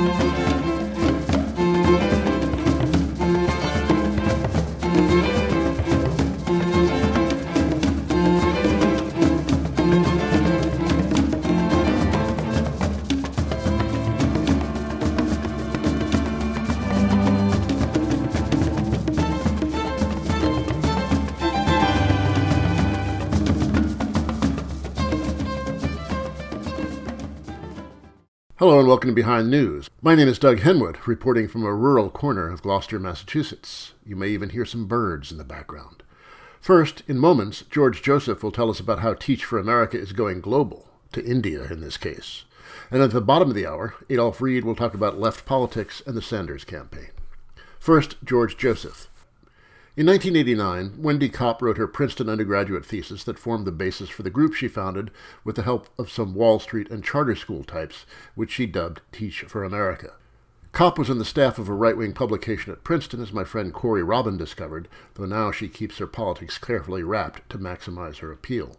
Hello and welcome to Behind News. My name is Doug Henwood, reporting from a rural corner of Gloucester, Massachusetts. You may even hear some birds in the background. First, in moments, George Joseph will tell us about how Teach for America is going global, to India in this case. And at the bottom of the hour, Adolph Reed will talk about left politics and the Sanders campaign. First, George Joseph. In 1989, Wendy Kopp wrote her Princeton undergraduate thesis that formed the basis for the group she founded with the help of some Wall Street and charter school types, which she dubbed Teach for America. Kopp was on the staff of a right-wing publication at Princeton, as my friend Corey Robin discovered, though now she keeps her politics carefully wrapped to maximize her appeal.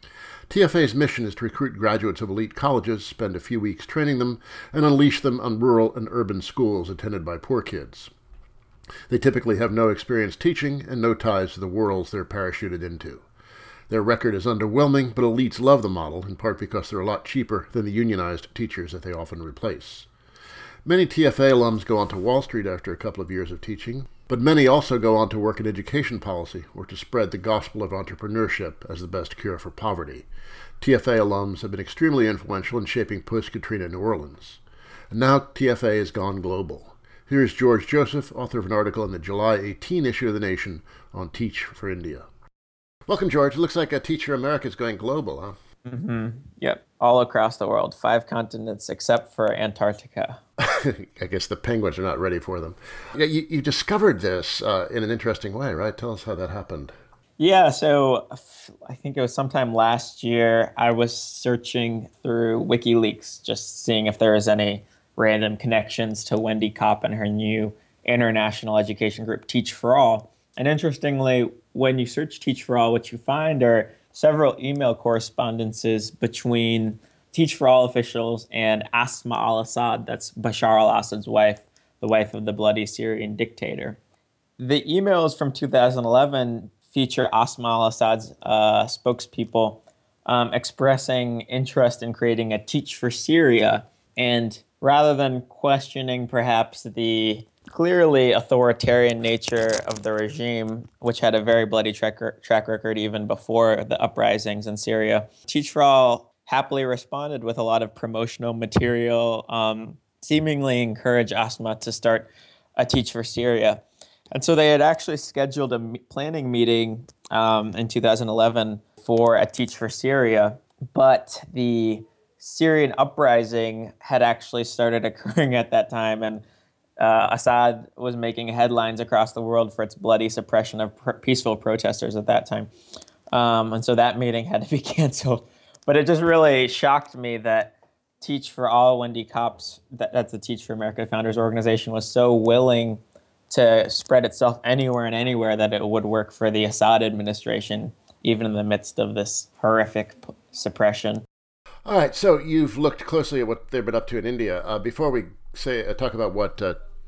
TFA's mission is to recruit graduates of elite colleges, spend a few weeks training them, and unleash them on rural and urban schools attended by poor kids. They typically have no experience teaching and no ties to the worlds they're parachuted into. Their record is underwhelming, but elites love the model, in part because they're a lot cheaper than the unionized teachers that they often replace. Many TFA alums go on to Wall Street after a couple of years of teaching, but many also go on to work in education policy or to spread the gospel of entrepreneurship as the best cure for poverty. TFA alums have been extremely influential in shaping post-Katrina New Orleans. And now TFA has gone global. Here's George Joseph, author of an article in the July 18 issue of The Nation on Teach for India. Welcome, George. It looks like Teach for America is going global, huh? Mm-hmm. Yep. All across the world. 5 continents except for Antarctica. I guess the penguins are not ready for them. Yeah, you discovered this in an interesting way, right? Tell us how that happened. Yeah, so I think it was sometime last year, I was searching through WikiLeaks, just seeing if there was any random connections to Wendy Kopp and her new international education group, Teach for All. And interestingly, when you search Teach for All, what you find are several email correspondences between Teach for All officials and Asma al-Assad, that's Bashar al-Assad's wife, the wife of the bloody Syrian dictator. The emails from 2011 feature Asma al-Assad's spokespeople expressing interest in creating a Teach for Syria. And rather than questioning perhaps the clearly authoritarian nature of the regime, which had a very bloody track record even before the uprisings in Syria, Teach for All happily responded with a lot of promotional material, seemingly encouraged Asma to start a Teach for Syria. And so they had actually scheduled a planning meeting in 2011 for a Teach for Syria, but the Syrian uprising had actually started occurring at that time, and Assad was making headlines across the world for its bloody suppression of peaceful protesters at that time. And so that meeting had to be canceled. But it just really shocked me that Teach for All, Wendy Kopp's, that's the Teach for America Founders Organization, was so willing to spread itself anywhere and anywhere that it would work for the Assad administration, even in the midst of this horrific suppression. All right, so you've looked closely at what they've been up to in India. Before we talk about what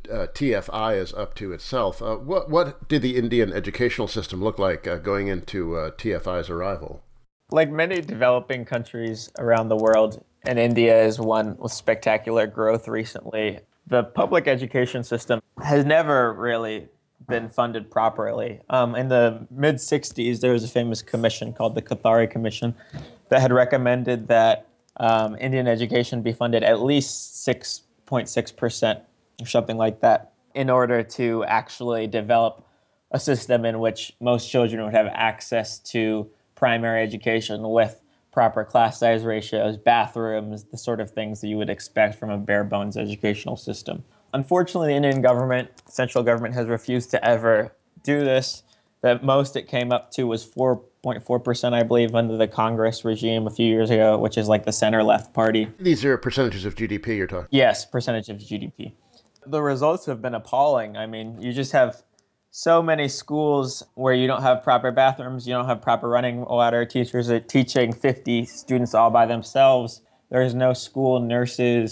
TFI is up to itself, what did the Indian educational system look like going into TFI's arrival? Like many developing countries around the world, and India is one with spectacular growth recently, the public education system has never really been funded properly. In the mid-'60s, there was a famous commission called the Kothari Commission that had recommended that Indian education be funded at least 6.6% or something like that in order to actually develop a system in which most children would have access to primary education with proper class size ratios, bathrooms, the sort of things that you would expect from a bare bones educational system. Unfortunately, the Indian government, central government, has refused to ever do this. The most it came up to was 4.4%, I believe, under the Congress regime a few years ago, which is like the center-left party. These are percentages of GDP you're talking? Yes, percentage of GDP. The results have been appalling. I mean, you just have so many schools where you don't have proper bathrooms, you don't have proper running water, teachers are teaching 50 students all by themselves. There's no school nurses,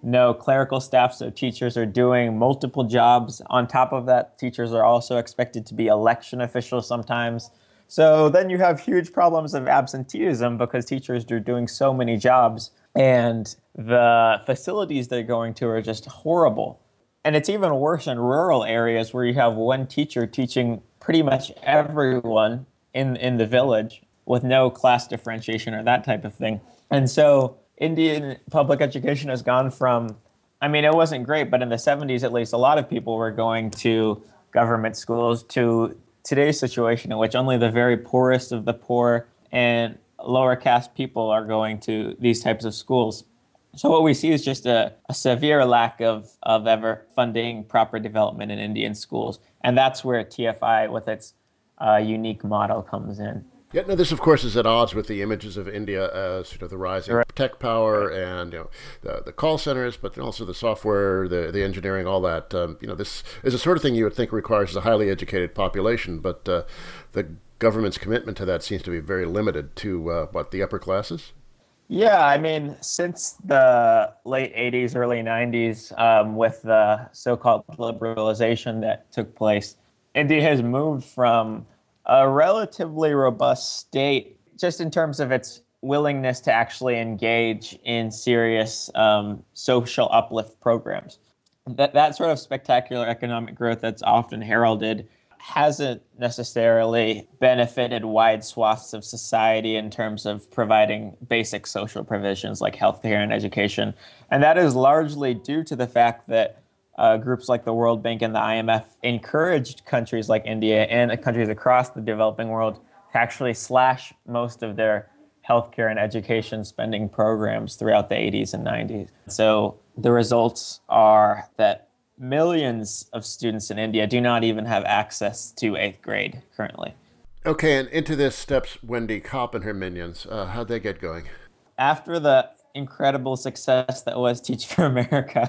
no clerical staff, so teachers are doing multiple jobs. On top of that, teachers are also expected to be election officials sometimes. So then you have huge problems of absenteeism because teachers are doing so many jobs and the facilities they're going to are just horrible. And it's even worse in rural areas where you have one teacher teaching pretty much everyone in the village with no class differentiation or that type of thing. And so Indian public education has gone from, I mean, it wasn't great, but in the 70s, at least, a lot of people were going to government schools to today's situation in which only the very poorest of the poor and lower caste people are going to these types of schools. So what we see is just a severe lack of ever funding proper development in Indian schools. And that's where TFI, with its unique model, comes in. Yeah, no, this of course is at odds with the images of India as the rising tech power and the call centers, but also the software, the engineering, all that. This is the sort of thing you would think requires a highly educated population, but the government's commitment to that seems to be very limited to the upper classes. Yeah, I mean, since the late 80s, early 90s, with the so-called liberalization that took place, India has moved from a relatively robust state, just in terms of its willingness to actually engage in serious social uplift programs. That sort of spectacular economic growth that's often heralded hasn't necessarily benefited wide swaths of society in terms of providing basic social provisions like healthcare and education. And that is largely due to the fact that groups like the World Bank and the IMF encouraged countries like India and countries across the developing world to actually slash most of their healthcare and education spending programs throughout the 80s and 90s. So the results are that millions of students in India do not even have access to 8th grade currently. Okay, and into this steps Wendy Kopp and her minions. How'd they get going? After the incredible success that was Teach for America.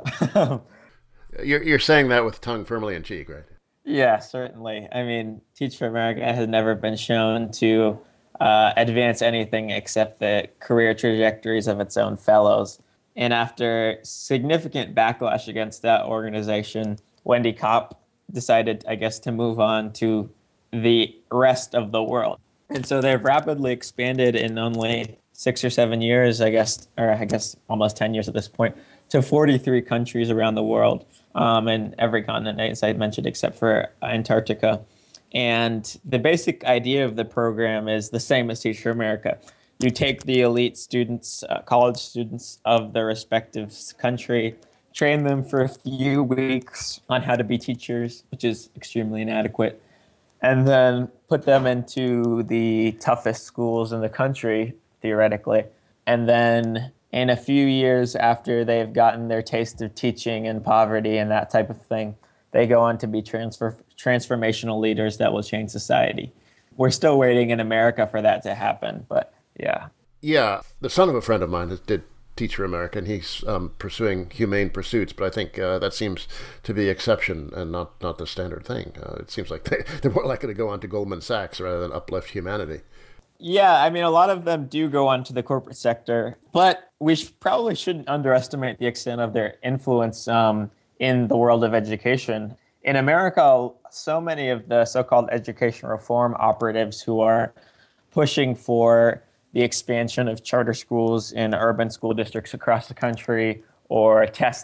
You're saying that with tongue firmly in cheek, right? Yeah, certainly. I mean, Teach for America has never been shown to advance anything except the career trajectories of its own fellows. And after significant backlash against that organization, Wendy Kopp decided, I guess, to move on to the rest of the world. And so they've rapidly expanded in only 6 or 7 years, I guess almost 10 years at this point, to 43 countries around the world, and every continent, as I mentioned, except for Antarctica. And the basic idea of the program is the same as Teach for America. You take the elite students, college students of the respective country, train them for a few weeks on how to be teachers, which is extremely inadequate, and then put them into the toughest schools in the country, theoretically. And then in a few years after they've gotten their taste of teaching and poverty and that type of thing, they go on to be transformational leaders that will change society. We're still waiting in America for that to happen, but yeah. Yeah, the son of a friend of mine did Teach for America, and he's pursuing humane pursuits, but I think that seems to be the exception and not the standard thing. It seems like they're more likely to go on to Goldman Sachs rather than uplift humanity. Yeah, I mean, a lot of them do go on to the corporate sector, but we probably shouldn't underestimate the extent of their influence in the world of education. In America, so many of the so-called education reform operatives who are pushing for the expansion of charter schools in urban school districts across the country, or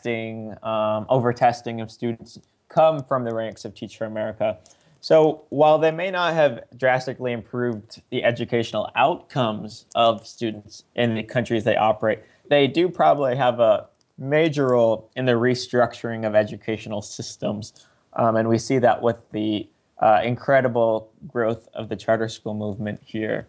over-testing of students, come from the ranks of Teach for America. So while they may not have drastically improved the educational outcomes of students in the countries they operate, they do probably have a major role in the restructuring of educational systems. And we see that with the incredible growth of the charter school movement here.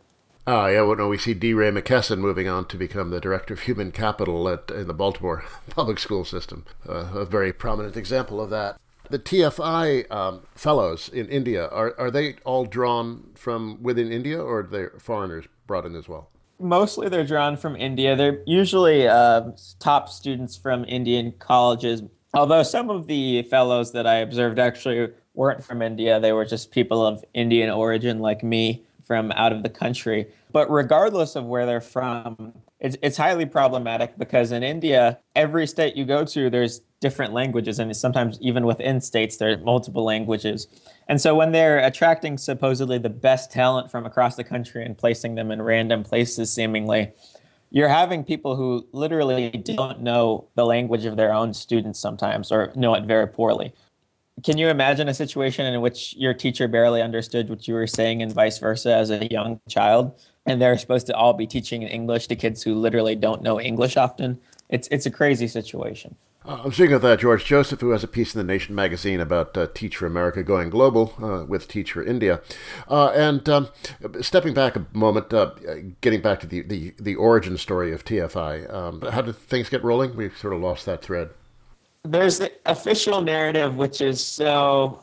We see D. Ray McKesson moving on to become the director of human capital in the Baltimore public school system. A very prominent example of that. The TFI fellows in India, are they all drawn from within India, or are they foreigners brought in as well? Mostly they're drawn from India. They're usually top students from Indian colleges, although some of the fellows that I observed actually weren't from India. They were just people of Indian origin like me from out of the country. But regardless of where they're from, it's highly problematic because in India, every state you go to, there's different languages. And sometimes even within states, there are multiple languages. And so when they're attracting supposedly the best talent from across the country and placing them in random places, seemingly, you're having people who literally don't know the language of their own students sometimes or know it very poorly. Can you imagine a situation in which your teacher barely understood what you were saying and vice versa as a young child, and they're supposed to all be teaching English to kids who literally don't know English often? It's a crazy situation. I'm speaking of that, George Joseph, who has a piece in the Nation magazine about Teach for America going global with Teach for India. Stepping back a moment, getting back to the origin story of TFI, how did things get rolling? We sort of lost that thread. There's the official narrative, which is so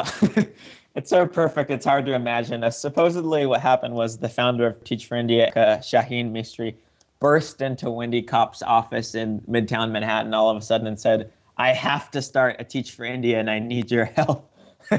it's so perfect. It's hard to imagine. Supposedly, what happened was the founder of Teach for India, Shaheen Mistry, burst into Wendy Kopp's office in Midtown Manhattan all of a sudden and said, "I have to start a Teach for India, and I need your help."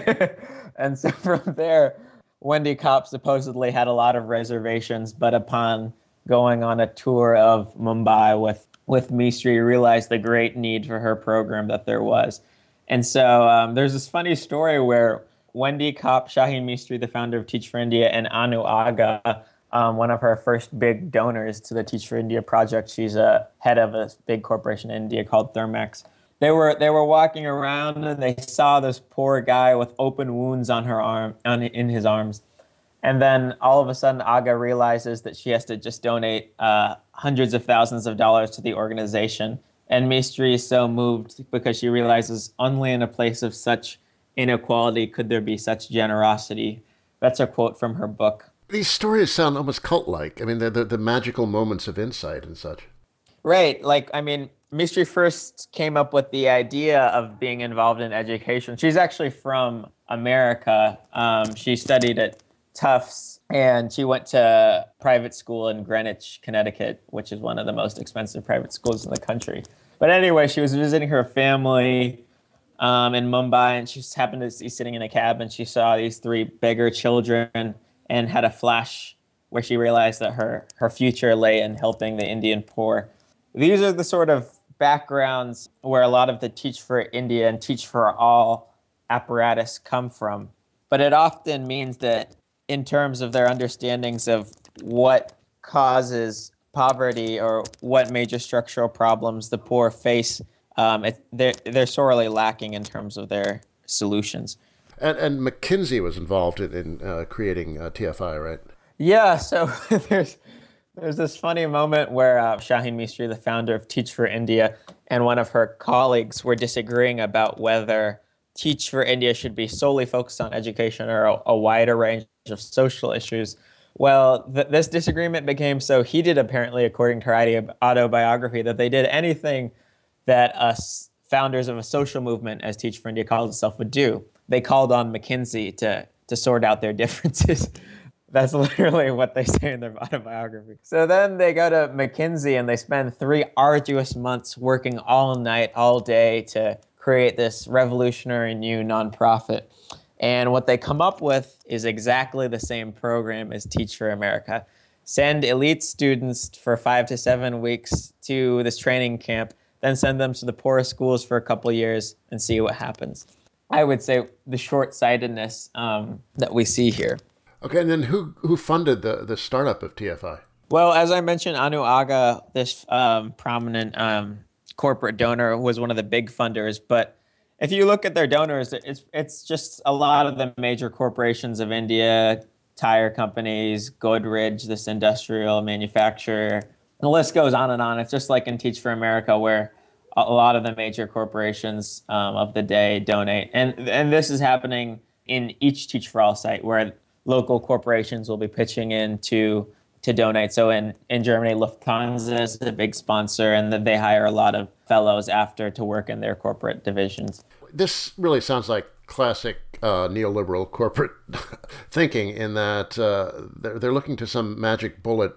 And so from there, Wendy Kopp supposedly had a lot of reservations, but upon going on a tour of Mumbai with Mistry, realized the great need for her program that there was. And so there's this funny story where Wendy Kopp, Shaheen Mistry, the founder of Teach for India, and Anu Aga, one of her first big donors to the Teach for India project, she's a head of a big corporation in India called Thermex. They were walking around and they saw this poor guy with open wounds on her arm, in his arms. And then all of a sudden, Aga realizes that she has to just donate hundreds of thousands of dollars to the organization. And Mistry is so moved because she realizes only in a place of such inequality could there be such generosity. That's a quote from her book. These stories sound almost cult-like. I mean, they're the magical moments of insight and such. Right. Mistry first came up with the idea of being involved in education. She's actually from America. She studied at Tufts, and she went to private school in Greenwich, Connecticut, which is one of the most expensive private schools in the country. But anyway, she was visiting her family in Mumbai, and she just happened to be sitting in a cab, and she saw these three beggar children and had a flash where she realized that her future lay in helping the Indian poor. These are the sort of backgrounds where a lot of the Teach for India and Teach for All apparatus come from. But it often means that in terms of their understandings of what causes poverty or what major structural problems the poor face, they're sorely lacking in terms of their solutions. And McKinsey was involved in creating TFI, right? Yeah, so there's this funny moment where Shaheen Mistry, the founder of Teach for India, and one of her colleagues were disagreeing about whether Teach for India should be solely focused on education or a wider range of social issues. Well, this disagreement became so heated, apparently, according to her autobiography, that they did anything that us founders of a social movement, as Teach for India calls itself, would do. They called on McKinsey to sort out their differences. That's literally what they say in their autobiography. So then they go to McKinsey and they spend 3 arduous months working all night, all day to create this revolutionary new nonprofit. And what they come up with is exactly the same program as Teach for America. Send elite students for 5 to 7 weeks to this training camp, then send them to the poorest schools for a couple years and see what happens. I would say the short-sightedness that we see here. Okay, and then who funded the startup of TFI? Well, as I mentioned, Anu Aga, this prominent corporate donor, was one of the big funders. But if you look at their donors, it's just a lot of the major corporations of India, tire companies, Godrej, this industrial manufacturer. The list goes on and on. It's just like in Teach for America, where a lot of the major corporations of the day donate. And this is happening in each Teach for All site, where local corporations will be pitching in to donate. So in Germany, Lufthansa is a big sponsor, and they hire a lot of fellows after to work in their corporate divisions. This really sounds like classic neoliberal corporate thinking, in that they're looking to some magic bullet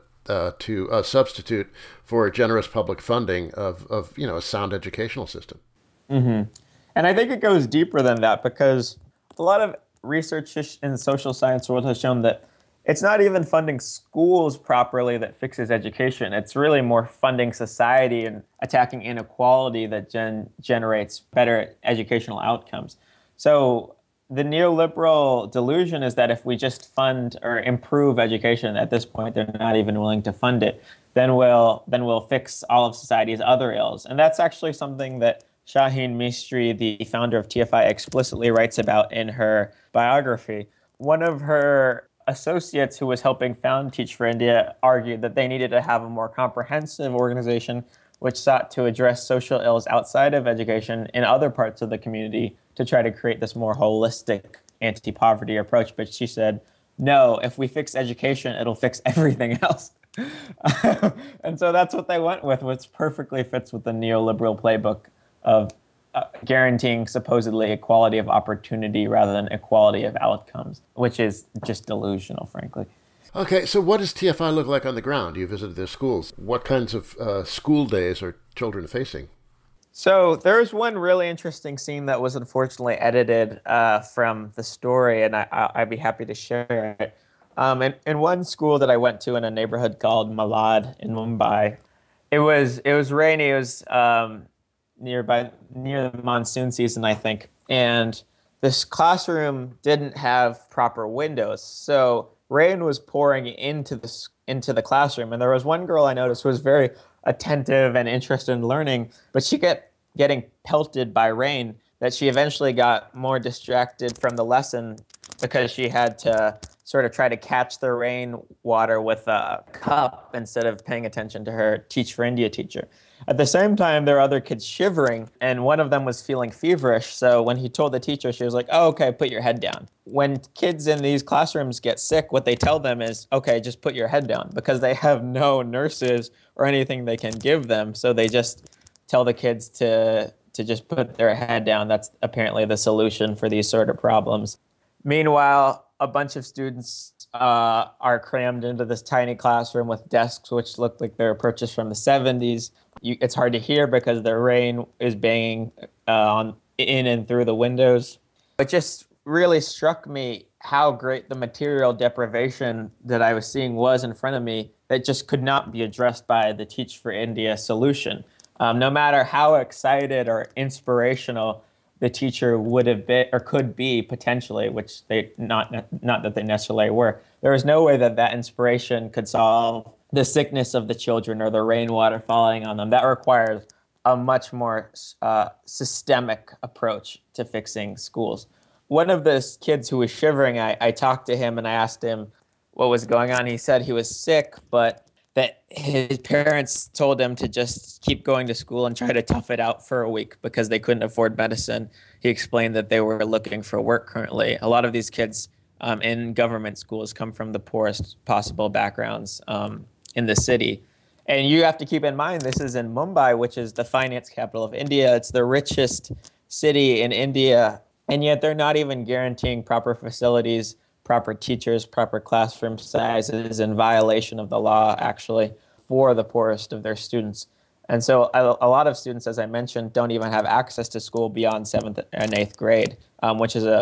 to substitute for generous public funding of a sound educational system. Mm-hmm. And I think it goes deeper than that, because a lot of research in the social science world has shown that It's not even funding schools properly that fixes education. It's really more funding society and attacking inequality that generates better educational outcomes. So the neoliberal delusion is that if we just fund or improve education, at this point they're not even willing to fund it, then we'll fix all of society's other ills. And that's actually something that Shaheen Mistry, the founder of TFI, explicitly writes about in her biography. One of her associates who was helping found Teach for India argued that they needed to have a more comprehensive organization which sought to address social ills outside of education in other parts of the community to try to create this more holistic anti-poverty approach. But she said, no, if we fix education, it'll fix everything else. And so that's what they went with, which perfectly fits with the neoliberal playbook of guaranteeing supposedly equality of opportunity rather than equality of outcomes, which is just delusional, frankly. Okay, so what does TFI look like on the ground? You visited their schools. What kinds of school days are children facing? So there's one really interesting scene that was unfortunately edited from the story, and I'd be happy to share it. In one school that I went to in a neighborhood called Malad in Mumbai, it was rainy. It was near the monsoon season, I think, and this classroom didn't have proper windows, so rain was pouring into the classroom. And there was one girl I noticed who was very attentive and interested in learning, but she kept getting pelted by rain that she eventually got more distracted from the lesson because she had to sort of try to catch the rain water with a cup instead of paying attention to her Teach for India teacher. At the same time, there were other kids shivering, and one of them was feeling feverish. So when he told the teacher, she was like, oh, okay, put your head down. When kids in these classrooms get sick, what they tell them is, okay, just put your head down, because they have no nurses or anything they can give them. So they just tell the kids to just put their head down. That's apparently the solution for these sort of problems. Meanwhile, a bunch of students are crammed into this tiny classroom with desks which look like they were purchased from the 70s. It's hard to hear because the rain is banging in and through the windows. It just really struck me how great the material deprivation that I was seeing was in front of me that just could not be addressed by the Teach for India solution. No matter how excited or inspirational the teacher would have been or could be potentially, which they not that they necessarily were, there was no way that inspiration could solve the sickness of the children or the rainwater falling on them. That requires a much more systemic approach to fixing schools. One of the kids who was shivering, I talked to him and I asked him what was going on. He said he was sick, but that his parents told him to just keep going to school and try to tough it out for a week because they couldn't afford medicine. He explained that they were looking for work currently. A lot of these kids in government schools come from the poorest possible backgrounds in the city. And you have to keep in mind, this is in Mumbai, which is the finance capital of India. It's the richest city in India, and yet they're not even guaranteeing proper facilities, proper teachers, proper classroom sizes, in violation of the law, actually, for the poorest of their students. And so a lot of students, as I mentioned, don't even have access to school beyond 7th and 8th grade, which is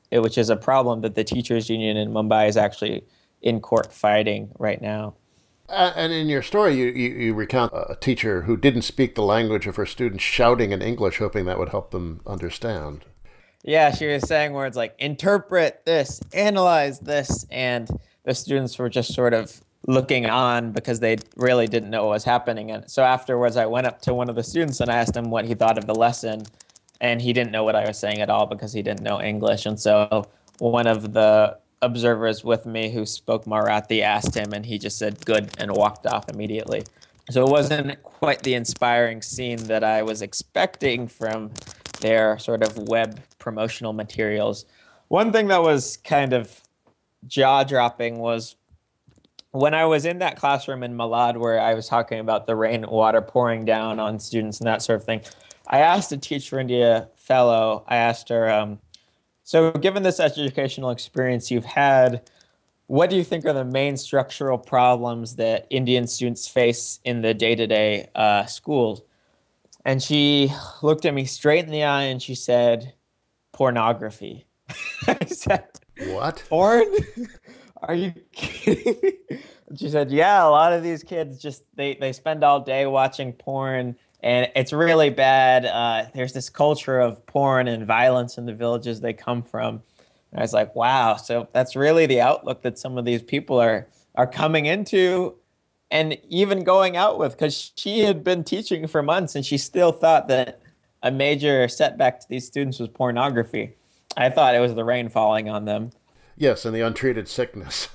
a problem that the teachers union in Mumbai is actually in court fighting right now. And in your story, you recount a teacher who didn't speak the language of her students shouting in English, hoping that would help them understand. Yeah, she was saying words like interpret this, analyze this, and the students were just sort of looking on because they really didn't know what was happening. And so afterwards, I went up to one of the students and I asked him what he thought of the lesson, and he didn't know what I was saying at all because he didn't know English. And so one of the observers with me who spoke Marathi asked him, and he just said good and walked off immediately. So it wasn't quite the inspiring scene that I was expecting from their sort of web promotional materials. One thing that was kind of jaw-dropping was when I was in that classroom in Malad where I was talking about the rainwater pouring down on students and that sort of thing, I asked a Teach for India fellow, I asked her, so given this educational experience you've had, what do you think are the main structural problems that Indian students face in the day-to-day schools? And she looked at me straight in the eye and she said, pornography. I said, what? Porn? Are you kidding me? She said, yeah, a lot of these kids just they spend all day watching porn and it's really bad. There's this culture of porn and violence in the villages they come from. And I was like, wow, so that's really the outlook that some of these people are coming into and even going out with, because she had been teaching for months and she still thought that a major setback to these students was pornography. I thought it was the rain falling on them. Yes, and the untreated sickness.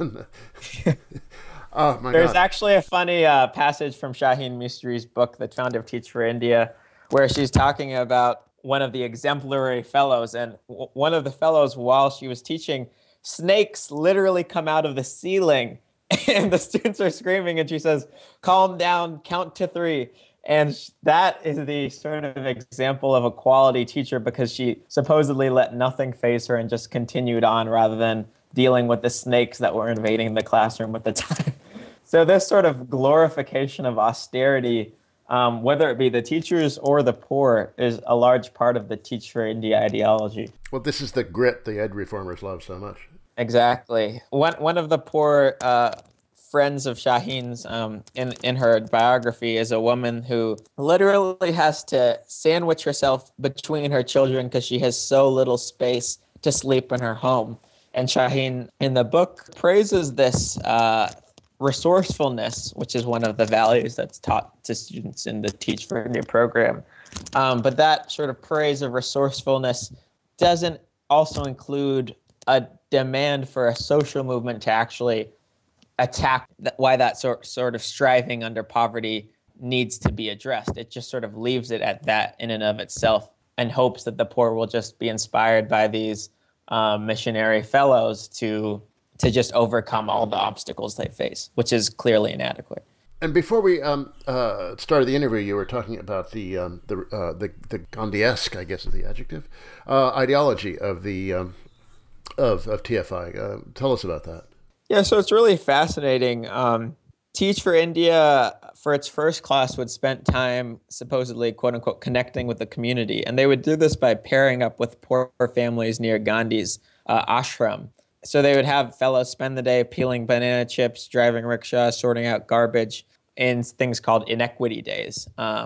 Oh my There's God. actually a funny passage from Shaheen Mistri's book, The Founder of Teach for India, where she's talking about one of the exemplary fellows. And one of the fellows, while she was teaching, snakes literally come out of the ceiling. And the students are screaming. And she says, calm down, count to 3. And that is the sort of example of a quality teacher, because she supposedly let nothing faze her and just continued on rather than dealing with the snakes that were invading the classroom at the time. So this sort of glorification of austerity, whether it be the teachers or the poor, is a large part of the Teach for India ideology. Well, this is the grit the ed reformers love so much. Exactly. One of the poor friends of Shaheen's in her biography is a woman who literally has to sandwich herself between her children because she has so little space to sleep in her home. And Shaheen, in the book, praises this resourcefulness, which is one of the values that's taught to students in the Teach for India program. But that sort of praise of resourcefulness doesn't also include a demand for a social movement to actually attack why that sort of striving under poverty needs to be addressed. It just sort of leaves it at that in and of itself and hopes that the poor will just be inspired by these missionary fellows to just overcome all the obstacles they face, which is clearly inadequate. And before we started the interview, you were talking about the Gandhi-esque, I guess is the adjective, ideology of the of TFI. Tell us about that. Yeah, so it's really fascinating. Teach for India, for its first class, would spend time supposedly, quote unquote, connecting with the community. And they would do this by pairing up with poor families near Gandhi's ashram. So they would have fellows spend the day peeling banana chips, driving rickshaws, sorting out garbage in things called inequity days.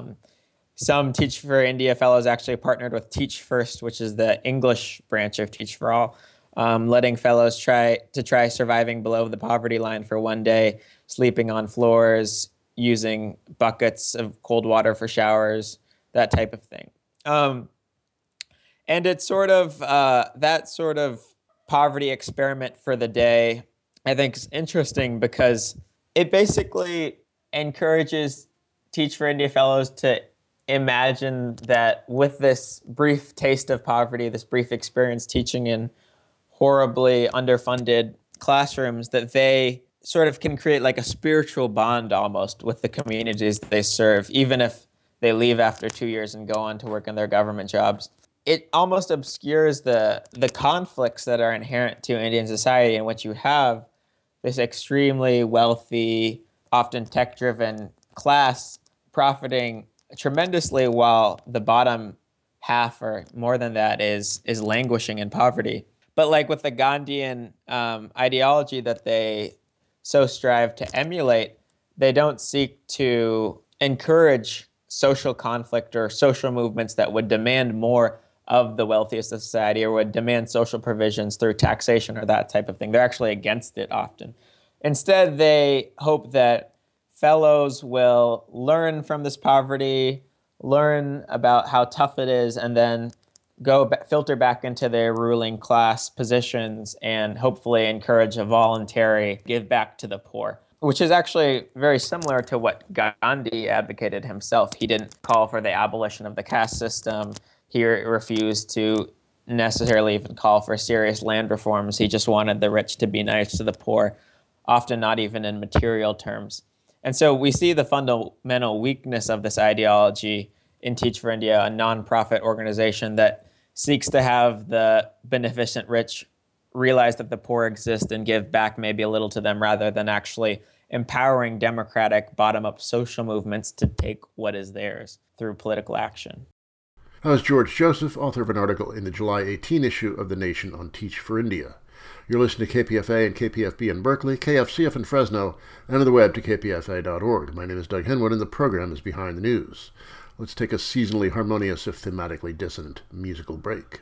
Some Teach for India fellows actually partnered with Teach First, which is the English branch of Teach for All, letting fellows try surviving below the poverty line for one day, sleeping on floors, using buckets of cold water for showers, that type of thing. And it's sort of that sort of poverty experiment for the day, I think, is interesting because it basically encourages Teach for India fellows to imagine that with this brief taste of poverty, this brief experience teaching in horribly underfunded classrooms, that they sort of can create like a spiritual bond almost with the communities they serve, even if they leave after 2 years and go on to work in their government jobs. It almost obscures the conflicts that are inherent to Indian society, in which you have this extremely wealthy, often tech-driven class profiting tremendously, while the bottom half or more than that is languishing in poverty. But like with the Gandhian ideology that they so strive to emulate, they don't seek to encourage social conflict or social movements that would demand more of the wealthiest of society or would demand social provisions through taxation or that type of thing. They're actually against it often. Instead, they hope that fellows will learn from this poverty, learn about how tough it is, and then filter back into their ruling class positions and hopefully encourage a voluntary give back to the poor, which is actually very similar to what Gandhi advocated himself. He didn't call for the abolition of the caste system. He refused to necessarily even call for serious land reforms. He just wanted the rich to be nice to the poor, often not even in material terms. And so we see the fundamental weakness of this ideology in Teach for India, a nonprofit organization that seeks to have the beneficent rich realize that the poor exist and give back maybe a little to them, rather than actually empowering democratic bottom-up social movements to take what is theirs through political action. That was George Joseph, author of an article in the July 18 issue of The Nation on Teach for India. You're listening to KPFA and KPFB in Berkeley, KFCF in Fresno, and on the web to kpfa.org. My name is Doug Henwood, and the program is Behind the News. Let's take a seasonally harmonious, if thematically dissonant, musical break.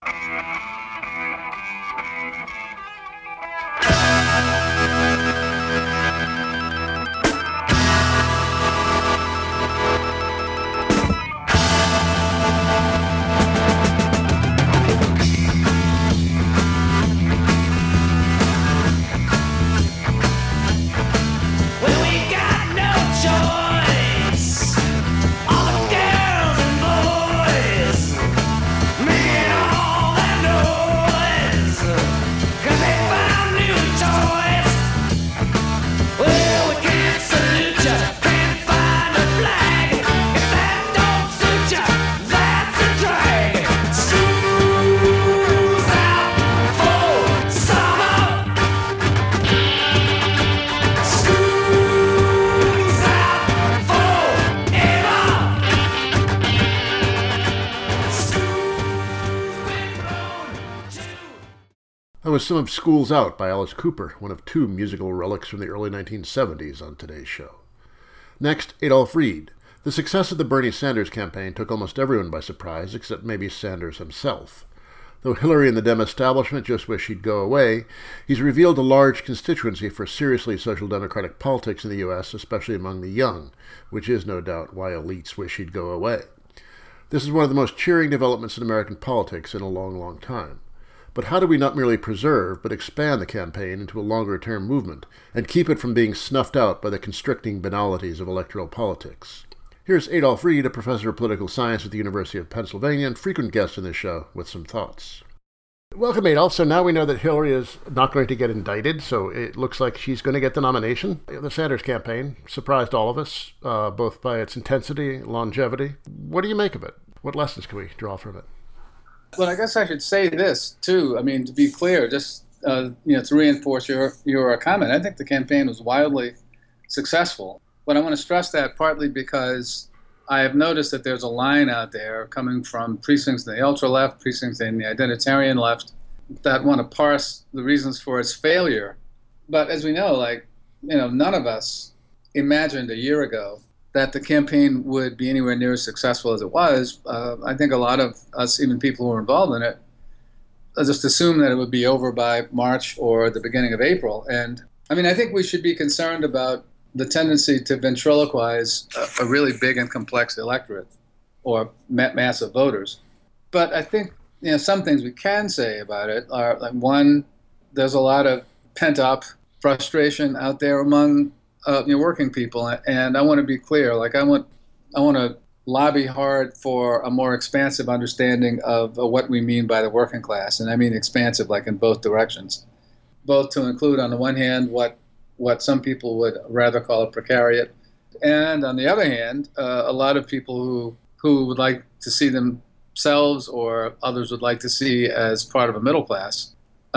That was some of School's Out by Alice Cooper, one of two musical relics from the early 1970s on today's show. Next, Adolph Reed. The success of the Bernie Sanders campaign took almost everyone by surprise, except maybe Sanders himself. Though Hillary and the Dem establishment just wish he'd go away, he's revealed a large constituency for seriously social democratic politics in the U.S., especially among the young, which is no doubt why elites wish he'd go away. This is one of the most cheering developments in American politics in a long, long time. But how do we not merely preserve, but expand the campaign into a longer-term movement, and keep it from being snuffed out by the constricting banalities of electoral politics? Here's Adolph Reed, a professor of political science at the University of Pennsylvania and frequent guest in this show, with some thoughts. Welcome, Adolph. So now we know that Hillary is not going to get indicted, so it looks like she's going to get the nomination. The Sanders campaign surprised all of us, both by its intensity, longevity. What do you make of it? What lessons can we draw from it? Well, I guess I should say this, too. I mean, to be clear, just to reinforce your comment, I think the campaign was wildly successful. But I want to stress that partly because I have noticed that there's a line out there coming from precincts in the ultra-left, precincts in the identitarian left, that want to parse the reasons for its failure. But as we know, none of us imagined a year ago that the campaign would be anywhere near as successful as it was. I think a lot of us, even people who were involved in it, just assumed that it would be over by March or the beginning of April. And I think we should be concerned about the tendency to ventriloquize a really big and complex electorate or mass of voters. But I think some things we can say about it are, one, there's a lot of pent-up frustration out there among working people, and I want to be clear. I want to lobby hard for a more expansive understanding of what we mean by the working class, and I mean expansive, in both directions, both to include on the one hand what some people would rather call a precariat, and on the other hand, a lot of people who would like to see themselves or others would like to see as part of a middle class.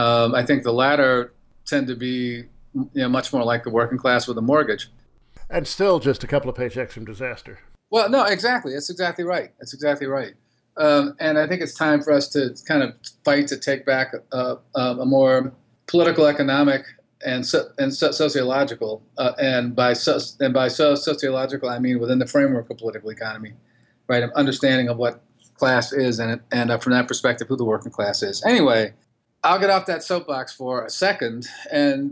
I think the latter tend to be much more like the working class with a mortgage. And still just a couple of paychecks from disaster. Well, no, exactly. That's exactly right. And I think it's time for us to kind of fight to take back a more political, economic, and sociological, and by sociological, I mean within the framework of political economy, right? An understanding of what class is, and from that perspective, who the working class is. Anyway, I'll get off that soapbox for a second and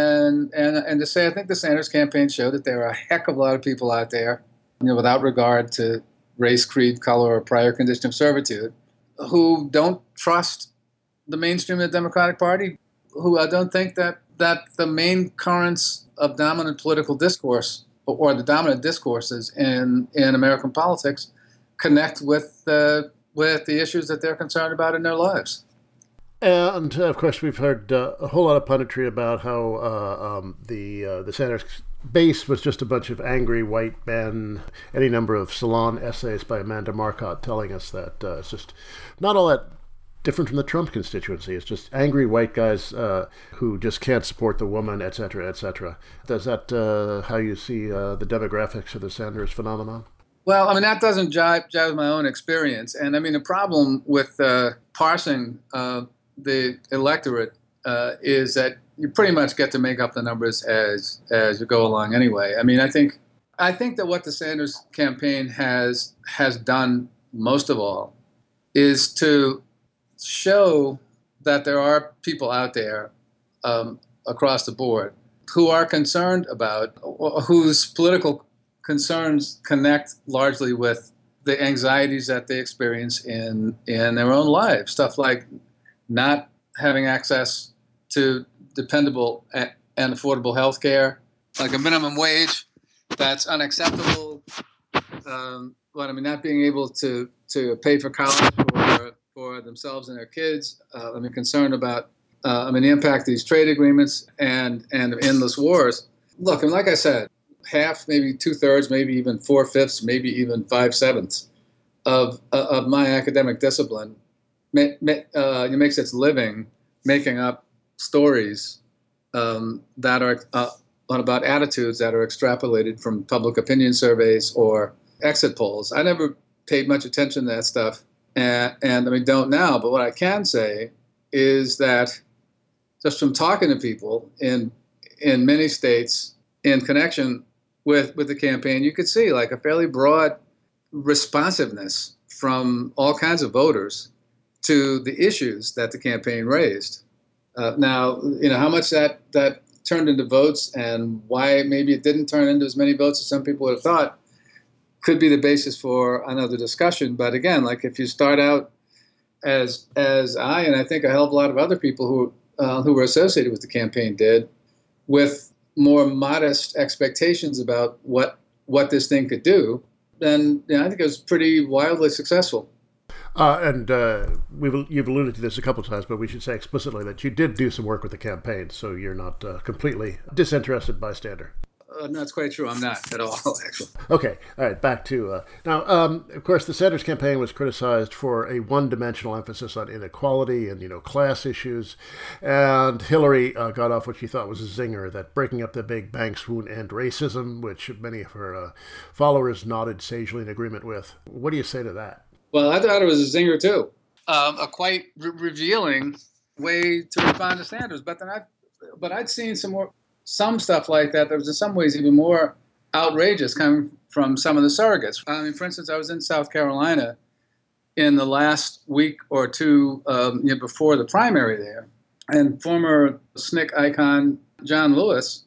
to say I think the Sanders campaign showed that there are a heck of a lot of people out there, without regard to race, creed, color, or prior condition of servitude, who don't trust the mainstream of the Democratic Party, who don't think that the main currents of dominant political discourse or the dominant discourses in American politics connect with the issues that they're concerned about in their lives. And, of course, we've heard a whole lot of punditry about how the Sanders base was just a bunch of angry white men, any number of salon essays by Amanda Marcotte telling us that it's just not all that different from the Trump constituency. It's just angry white guys who just can't support the woman, et cetera, et cetera. Is that how you see the demographics of the Sanders phenomenon? Well, that doesn't jive with my own experience. And, the problem with parsing the electorate is that you pretty much get to make up the numbers as you go along anyway. I mean, I think that what the Sanders campaign has done most of all is to show that there are people out there across the board who are concerned about, whose political concerns connect largely with the anxieties that they experience in their own lives. Stuff like not having access to dependable and affordable health care, like a minimum wage that's unacceptable. Not being able to pay for college for themselves and their kids. Concerned about the impact of these trade agreements and endless wars. Look, like I said, half, maybe 2/3, maybe even 4/5, maybe even 5/7 of my academic discipline makes its living making up stories that are about attitudes that are extrapolated from public opinion surveys or exit polls. I never paid much attention to that stuff, and don't now. But what I can say is that just from talking to people in many states in connection with the campaign, you could see like a fairly broad responsiveness from all kinds of voters to the issues that the campaign raised. Now, how much that turned into votes and why maybe it didn't turn into as many votes as some people would have thought could be the basis for another discussion. But again, like if you start out as I and I think a hell of a lot of other people who were associated with the campaign did, with more modest expectations about what this thing could do, then I think it was pretty wildly successful. You've alluded to this a couple of times, but we should say explicitly that you did do some work with the campaign, so you're not completely disinterested bystander. No, that's quite true. I'm not at all, actually. Okay. All right. Back to now. Of course, the Sanders campaign was criticized for a one-dimensional emphasis on inequality and class issues, and Hillary got off what she thought was a zinger, that breaking up the big banks won't end racism, which many of her followers nodded sagely in agreement with. What do you say to that? Well, I thought it was a zinger too. A quite revealing way to respond to Sanders, but I'd seen some stuff like that was in some ways even more outrageous coming from some of the surrogates. For instance, I was in South Carolina in the last week or two before the primary there, and former SNCC icon John Lewis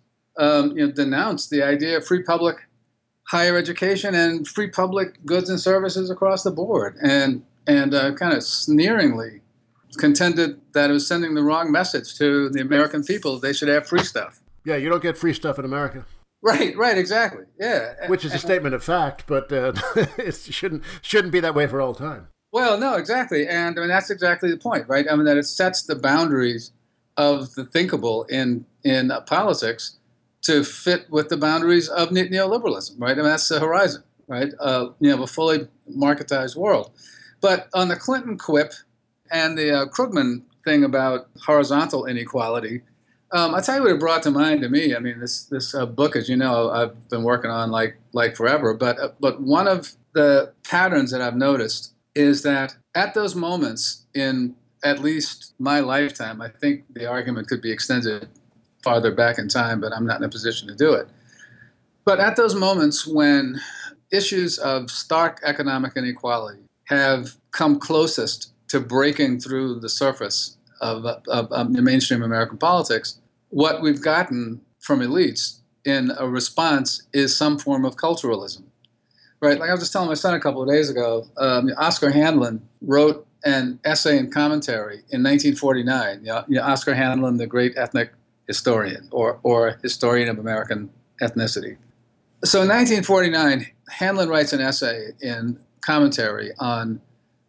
denounced the idea of free public higher education and free public goods and services across the board, and kind of sneeringly contended that it was sending the wrong message to the American people. They should have free stuff. Yeah, you don't get free stuff in America. Right, exactly. Yeah, which is a statement of fact, but it shouldn't be that way for all time. Well, no, exactly, and that's exactly the point, right? That it sets the boundaries of the thinkable in politics to fit with the boundaries of neoliberalism, right? That's the horizon, right? A fully marketized world. But on the Clinton quip and the Krugman thing about horizontal inequality, I'll tell you what it brought to mind to me. This book, as you know, I've been working on like forever. But one of the patterns that I've noticed is that at those moments in at least my lifetime, I think the argument could be extended farther back in time, but I'm not in a position to do it. But at those moments when issues of stark economic inequality have come closest to breaking through the surface of the mainstream American politics, what we've gotten from elites in a response is some form of culturalism, right? Like I was just telling my son a couple of days ago, Oscar Handlin wrote an essay and commentary in 1949. Oscar Handlin, the great ethnic historian or historian of American ethnicity. So in 1949, Handlin writes an essay in commentary on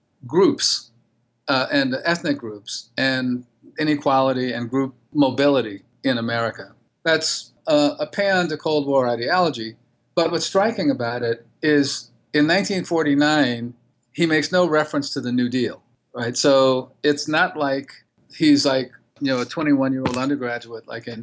groups and ethnic groups and inequality and group mobility in America. That's a pan to Cold War ideology. But what's striking about it is in 1949, he makes no reference to the New Deal, right? So it's not like he's like, a 21-year-old undergraduate like in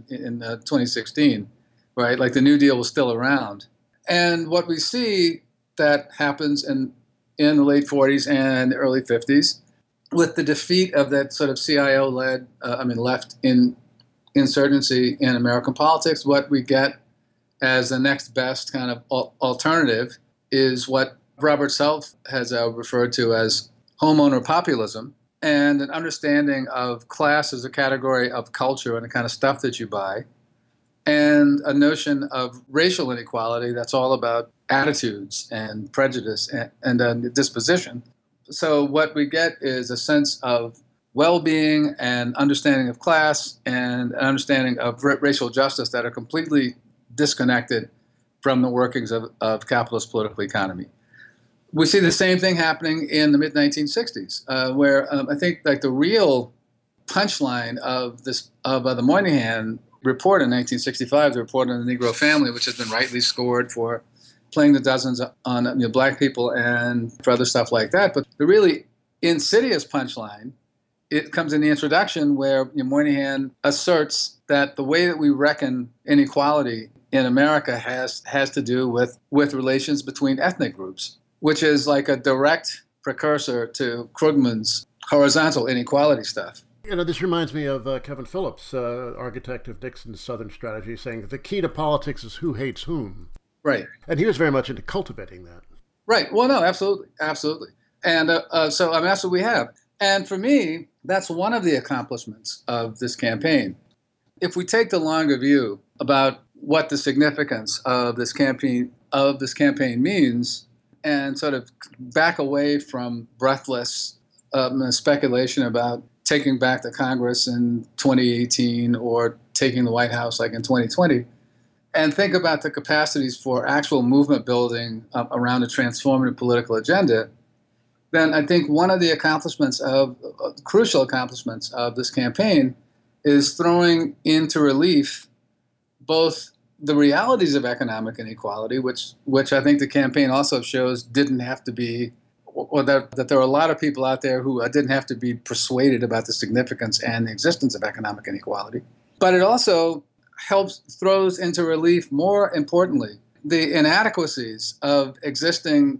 2016, right? Like the New Deal was still around. And what we see that happens in the late 40s and the early 50s with the defeat of that sort of CIO-led, left insurgency in American politics, what we get as the next best kind of alternative is what Robert Self has referred to as homeowner populism, and an understanding of class as a category of culture and the kind of stuff that you buy, and a notion of racial inequality that's all about attitudes and prejudice and disposition. So what we get is a sense of well-being and understanding of class and an understanding of racial justice that are completely disconnected from the workings of capitalist political economy. We see the same thing happening in the mid-1960s, where I think like the real punchline of the Moynihan report in 1965, the report on the Negro family, which has been rightly scored for playing the dozens on black people and for other stuff like that. But the really insidious punchline, it comes in the introduction where Moynihan asserts that the way that we reckon inequality in America has to do with relations between ethnic groups, which is like a direct precursor to Krugman's horizontal inequality stuff. This reminds me of Kevin Phillips, architect of Nixon's Southern strategy, saying that the key to politics is who hates whom. Right. And he was very much into cultivating that. Right. Well, no, absolutely. Absolutely. And so that's what we have. And for me, that's one of the accomplishments of this campaign. If we take the longer view about what the significance of this campaign means, and sort of back away from breathless speculation about taking back the Congress in 2018 or taking the White House like in 2020, and think about the capacities for actual movement building around a transformative political agenda, then I think one of the crucial accomplishments of this campaign is throwing into relief both the realities of economic inequality, which I think the campaign also shows didn't have to be, or that there are a lot of people out there who didn't have to be persuaded about the significance and the existence of economic inequality. But it also throws into relief, more importantly, the inadequacies of existing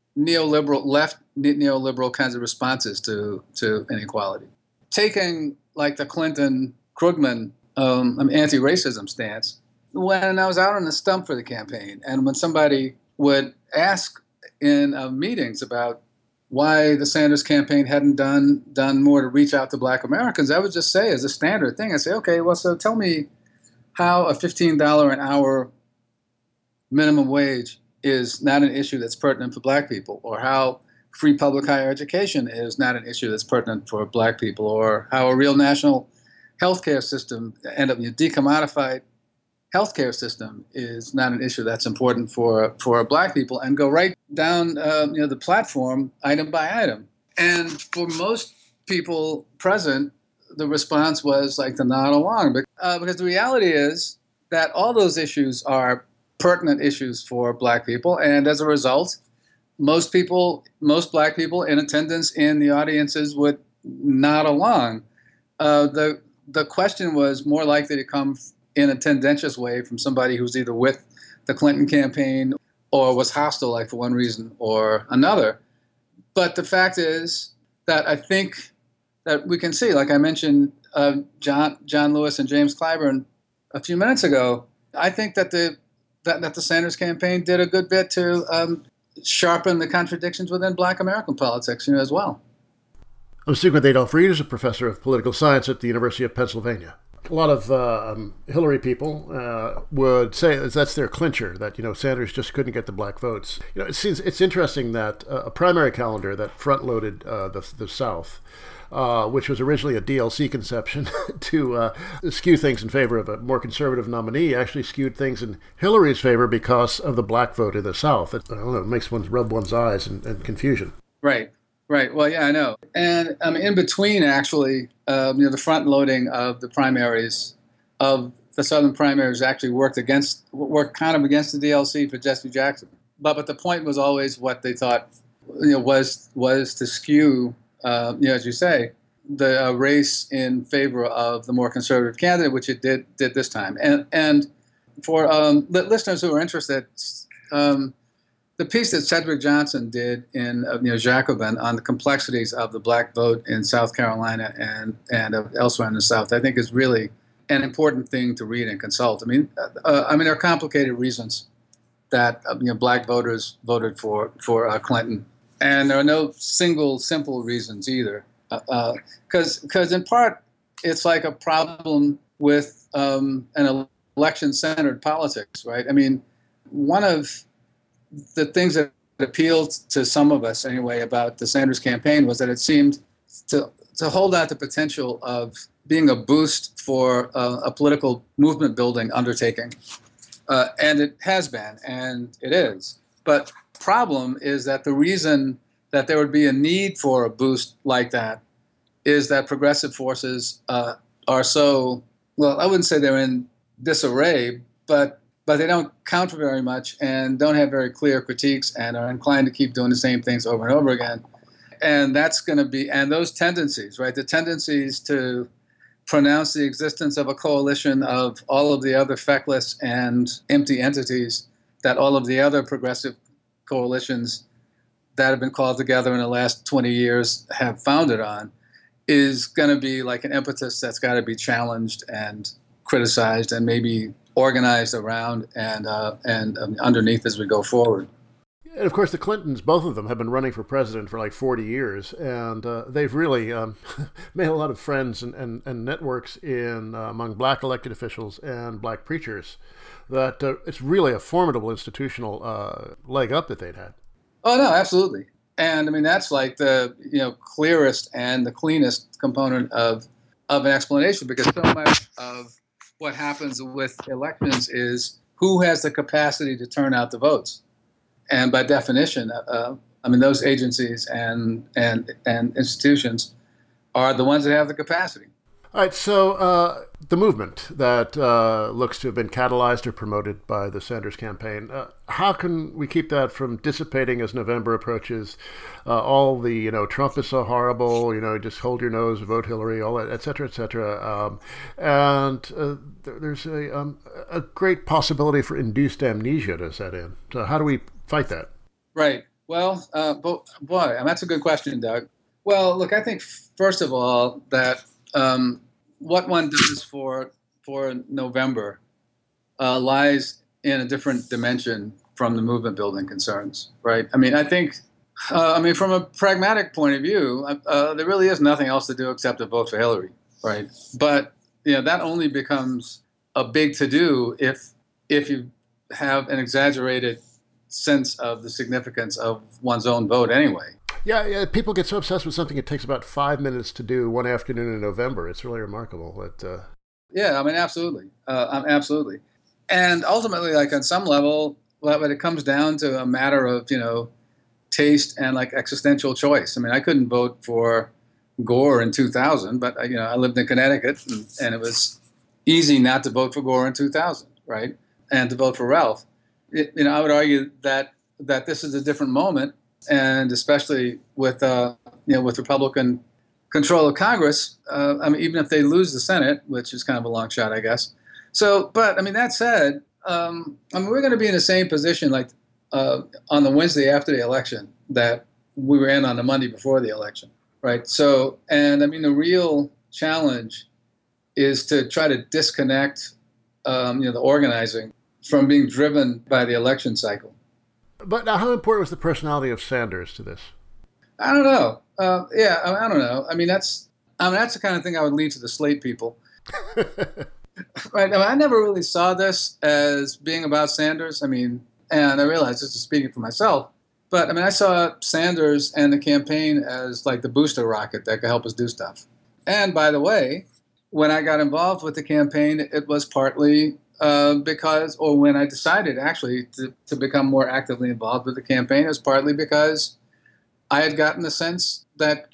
left neoliberal kinds of responses to inequality. Taking like the Clinton-Krugman anti-racism stance, when I was out on the stump for the campaign, and when somebody would ask in meetings about why the Sanders campaign hadn't done more to reach out to black Americans, I would just say as a standard thing, I say, okay, well, so tell me how a $15 an hour minimum wage is not an issue that's pertinent for black people, or how free public higher education is not an issue that's pertinent for black people, or how a real national healthcare system and a decommodified healthcare system is not an issue that's important for black people, and go right down the platform item by item. And for most people present, the response was like to nod along, because the reality is that all those issues are pertinent issues for black people, and as a result, most black people in attendance in the audiences would nod along. The question was more likely to come in a tendentious way from somebody who's either with the Clinton campaign or was hostile, like for one reason or another. But the fact is that I think that we can see, like I mentioned, John Lewis and James Clyburn a few minutes ago, I think that the Sanders campaign did a good bit to sharpen the contradictions within black American politics, as well. I'm speaking with Adolph Reed, who's a professor of political science at the University of Pennsylvania. A lot of Hillary people would say that's their clincher, that Sanders just couldn't get the black votes. It's interesting that a primary calendar that front-loaded the South, which was originally a DLC conception to skew things in favor of a more conservative nominee, actually skewed things in Hillary's favor because of the black vote in the South. It makes one rub one's eyes and confusion. Right. Well, yeah, I know. And in between, actually, the front loading of the primaries, of the Southern primaries, actually worked kind of against the DLC for Jesse Jackson. But the point was always what they thought, was to skew, as you say, the race in favor of the more conservative candidate, which it did this time. And for listeners who are interested, the piece that Cedric Johnson did in Jacobin on the complexities of the black vote in South Carolina and elsewhere in the South, I think is really an important thing to read and consult. I mean, there are complicated reasons that black voters voted for Clinton, and there are no single simple reasons either. Because in part it's like a problem with an election-centered politics, right? I mean, one of the things that appealed to some of us anyway about the Sanders campaign was that it seemed to hold out the potential of being a boost for a political movement building undertaking. And it has been, and it is. But problem is that the reason that there would be a need for a boost like that is that progressive forces are so, well, I wouldn't say they're in disarray, but they don't count for very much and don't have very clear critiques and are inclined to keep doing the same things over and over again. And that's going to be, and those tendencies, right, the tendencies to pronounce the existence of a coalition of all of the other feckless and empty entities that all of the other progressive coalitions that have been called together in the last 20 years have founded on, is going to be like an impetus that's got to be challenged and criticized and maybe organized around and underneath as we go forward. And of course, the Clintons, both of them, have been running for president for like 40 years, and they've really made a lot of friends and networks among black elected officials and black preachers. That it's really a formidable institutional leg up that they'd had. Oh no, absolutely. And I mean, that's like the clearest and the cleanest component of an explanation, because so much of what happens with elections is who has the capacity to turn out the votes. And by definition, those agencies and institutions are the ones that have the capacity. All right, so the movement that looks to have been catalyzed or promoted by the Sanders campaign, how can we keep that from dissipating as November approaches? All the, Trump is so horrible, just hold your nose, vote Hillary, all that, et cetera, et cetera. There's a great possibility for induced amnesia to set in. So how do we fight that? Right. Well, boy, that's a good question, Doug. Well, look, I think, first of all, that what one does for November lies in a different dimension from the movement building concerns, right? I mean, I think, from a pragmatic point of view, there really is nothing else to do except to vote for Hillary, right? But that only becomes a big to-do if you have an exaggerated sense of the significance of one's own vote anyway. Yeah, people get so obsessed with something it takes about 5 minutes to do one afternoon in November. It's really remarkable. Yeah, absolutely. Absolutely. And ultimately, like on some level, when it comes down to a matter of, taste and like existential choice. I couldn't vote for Gore in 2000, but I lived in Connecticut and it was easy not to vote for Gore in 2000, right? And to vote for Ralph. I would argue that this is a different moment. And especially with with Republican control of Congress, even if they lose the Senate, which is kind of a long shot, I guess. So, but that said, we're going to be in the same position like on the Wednesday after the election that we were in on the Monday before the election, right? So, and the real challenge is to try to disconnect the organizing from being driven by the election cycle. But now, how important was the personality of Sanders to this? I don't know. I don't know. That's the kind of thing I would leave to the Slate people. Right. I never really saw this as being about Sanders. And I realize this is speaking for myself. But I saw Sanders and the campaign as like the booster rocket that could help us do stuff. And by the way, when I got involved with the campaign, it was partly when I decided actually to become more actively involved with the campaign, is partly because I had gotten the sense that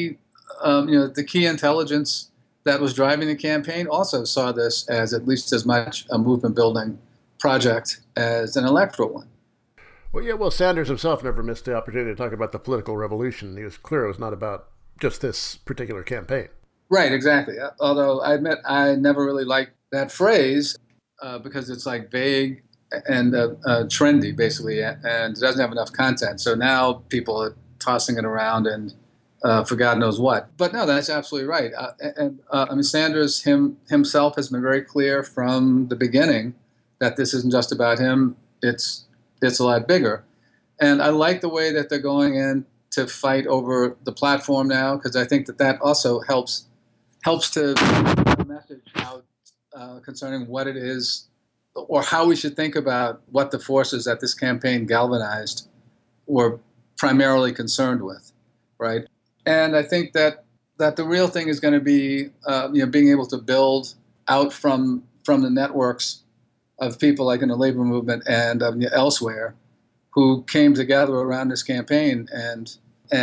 the key intelligence that was driving the campaign also saw this as at least as much a movement building project as an electoral one. Well, Sanders himself never missed the opportunity to talk about the political revolution. He was clear it was not about just this particular campaign. Right, exactly. Although I admit I never really liked that phrase. Because it's like vague trendy, basically, and doesn't have enough content. So now people are tossing it around and for God knows what. But no, that's absolutely right. I mean, Sanders himself has been very clear from the beginning that this isn't just about him. It's a lot bigger. And I like the way that they're going in to fight over the platform now, because I think that also helps to get a message out concerning what it is or how we should think about what the forces that this campaign galvanized were primarily concerned with, right? And I think that the real thing is going to be being able to build out from the networks of people like in the labor movement and elsewhere who came together around this campaign and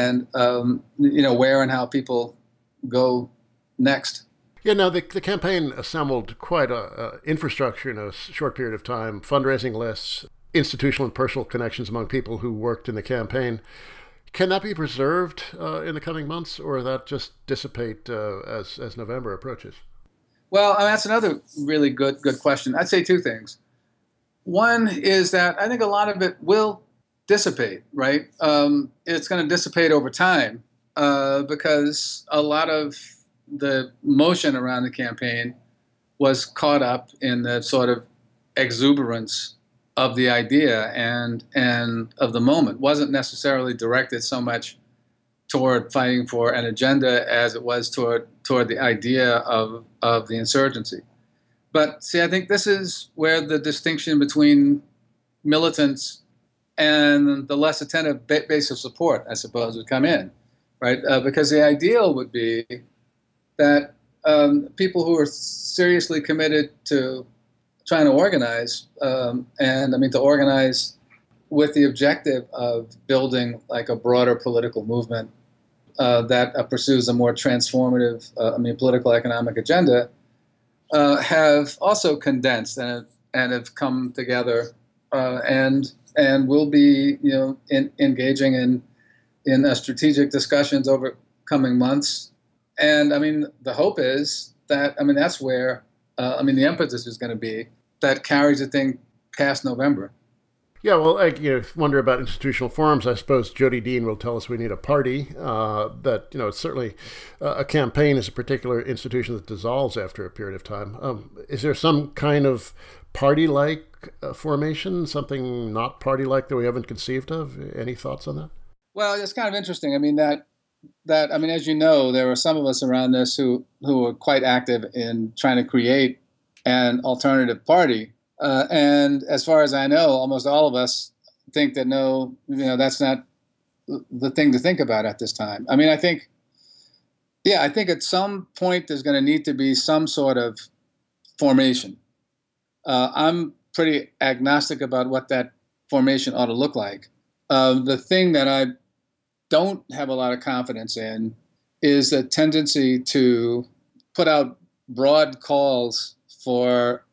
where and how people go next. Yeah, now the campaign assembled quite a infrastructure in a short period of time, fundraising lists, institutional and personal connections among people who worked in the campaign. Can that be preserved in the coming months, or that just dissipate as November approaches? Well, that's another really good question. I'd say two things. One is that I think a lot of it will dissipate, right? It's going to dissipate over time because a lot of the motion around the campaign was caught up in the sort of exuberance of the idea and of the moment. Wasn't necessarily directed so much toward fighting for an agenda as it was toward the idea of the insurgency. But see, I think this is where the distinction between militants and the less attentive base of support, I suppose, would come in, right? Because the ideal would be that people who are seriously committed to trying to organize, to organize with the objective of building like a broader political movement that pursues a more transformative, political economic agenda, have also condensed and have come together and will be, engaging in strategic discussions over coming months. And the hope is that, that's where, the emphasis is going to be that carries the thing past November. Yeah, well, I wonder about institutional forums. I suppose Jody Dean will tell us we need a party. It's certainly a campaign is a particular institution that dissolves after a period of time. Is there some kind of party-like formation, something not party-like that we haven't conceived of? Any thoughts on that? Well, it's kind of interesting. As you know, there were some of us around this who were quite active in trying to create an alternative party. And as far as I know, almost all of us think that no, that's not the thing to think about at this time. I think at some point there's going to need to be some sort of formation. I'm pretty agnostic about what that formation ought to look like. The thing that I don't have a lot of confidence in is the tendency to put out broad calls for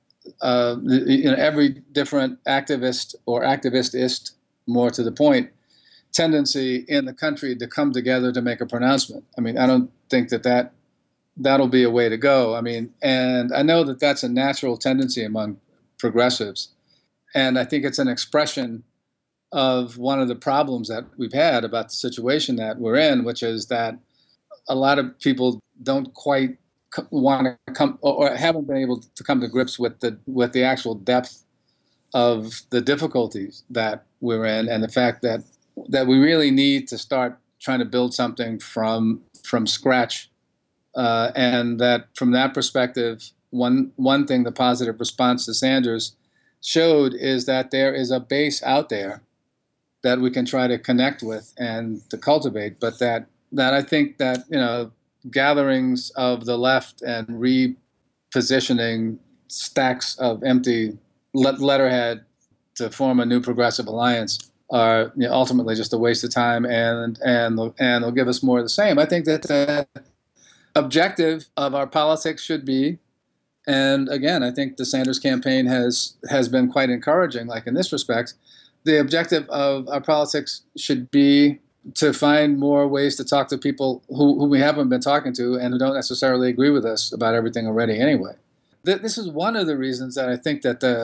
every different activist or activistist, more to the point, tendency in the country to come together to make a pronouncement. I don't think that'll be a way to go. And I know that that's a natural tendency among progressives. And I think it's an expression of one of the problems that we've had about the situation that we're in, which is that a lot of people don't quite want to come or haven't been able to come to grips with the actual depth of the difficulties that we're in, and the fact that we really need to start trying to build something from scratch, and that from that perspective, one thing the positive response to Sanders showed is that there is a base out there that we can try to connect with and to cultivate, but that I think that gatherings of the left and repositioning stacks of empty letterhead to form a new progressive alliance are ultimately just a waste of time, and they'll give us more of the same. I think that the objective of our politics should be, and again, I think the Sanders campaign has been quite encouraging, like in this respect, the objective of our politics should be to find more ways to talk to people who we haven't been talking to and who don't necessarily agree with us about everything already anyway. This is one of the reasons that I think that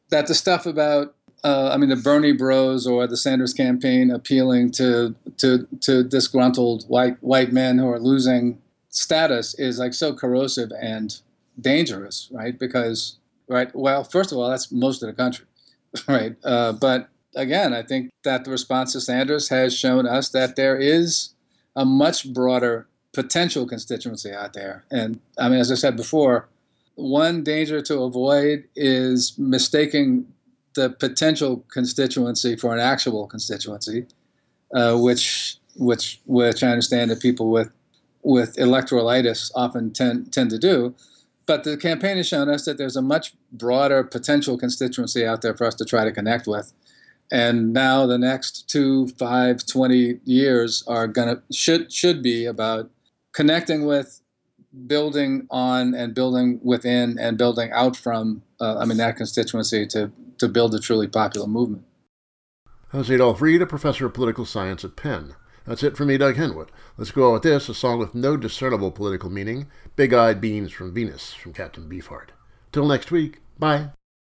that the stuff about the Bernie Bros or the Sanders campaign appealing to disgruntled white men who are losing status is like so corrosive and dangerous, right? Because, right, well, first of all, that's most of the country, right? But again, I think that the response to Sanders has shown us that there is a much broader potential constituency out there. And I mean, as I said before, one danger to avoid is mistaking the potential constituency for an actual constituency, which I understand that people with electoralitis often tend to do. But the campaign has shown us that there's a much broader potential constituency out there for us to try to connect with. And now the next 2, 5, 20 years are should be about connecting with, building on, and building within, and building out from that constituency to build a truly popular movement. That's Adolph Reed, a professor of political science at Penn. That's it for me, Doug Henwood. Let's go on with this, a song with no discernible political meaning, Big-Eyed Beans from Venus, from Captain Beefheart. Till next week, bye.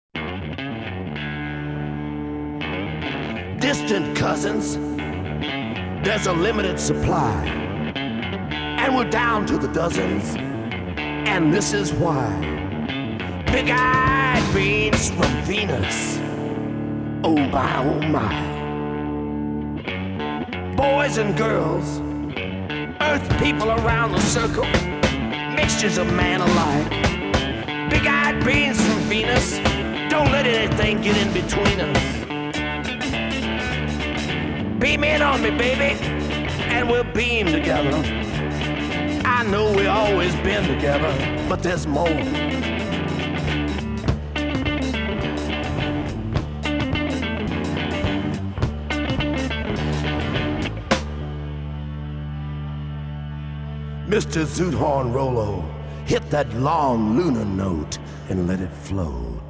Distant cousins, there's a limited supply, and we're down to the dozens, and this is why. Big-eyed beans from Venus, oh my, oh my. Boys and girls, earth people around the circle, mixtures of man alike. Big-eyed beans from Venus, don't let anything get in between us. Beam in on me, baby, and we'll beam together. I know we always been together, but there's more. Mr. Zoothorn Rollo, hit that long lunar note and let it float.